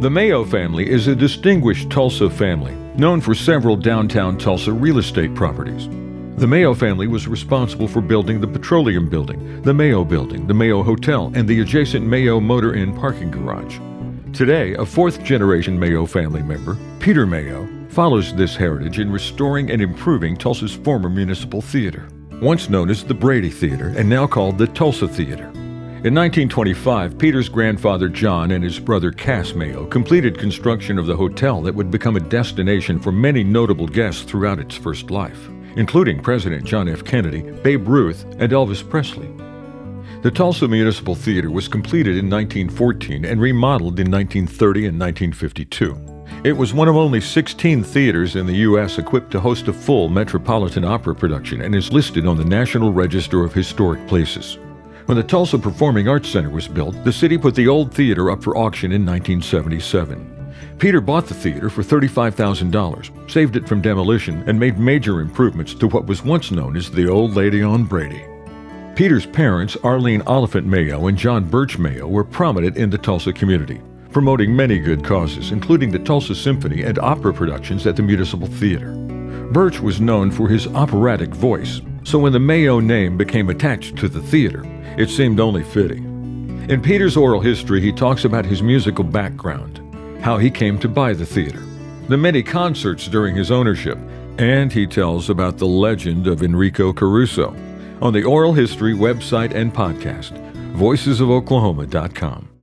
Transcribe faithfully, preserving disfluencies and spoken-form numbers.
The Mayo family is a distinguished Tulsa family, known for several downtown Tulsa real estate properties. The Mayo family was responsible for building the Petroleum Building, the Mayo Building, the Mayo Hotel, and the adjacent Mayo Motor Inn parking garage. Today, a fourth-generation Mayo family member, Peter Mayo, follows this heritage in restoring and improving Tulsa's former municipal theater, once known as the Brady Theater and now called the Tulsa Theater. In nineteen twenty-five, Peter's grandfather John and his brother Cass Mayo completed construction of the hotel that would become a destination for many notable guests throughout its first life, including President John F. Kennedy, Babe Ruth, and Elvis Presley. The Tulsa Municipal Theater was completed in nineteen fourteen and remodeled in nineteen thirty and nineteen fifty-two. It was one of only sixteen theaters in the U S equipped to host a full Metropolitan Opera production and is listed on the National Register of Historic Places. When the Tulsa Performing Arts Center was built, the city put the old theater up for auction in nineteen seventy-seven. Peter bought the theater for thirty-five thousand dollars, saved it from demolition, and made major improvements to what was once known as the Old Lady on Brady. Peter's parents, Arlene Oliphant Mayo and John Birch Mayo, were prominent in the Tulsa community, promoting many good causes, including the Tulsa Symphony and opera productions at the Municipal Theater. Birch was known for his operatic voice, so when the Mayo name became attached to the theater, it seemed only fitting. In Peter's oral history, he talks about his musical background, how he came to buy the theater, the many concerts during his ownership, and he tells about the legend of Enrico Caruso on the Oral History website and podcast, voices of oklahoma dot com.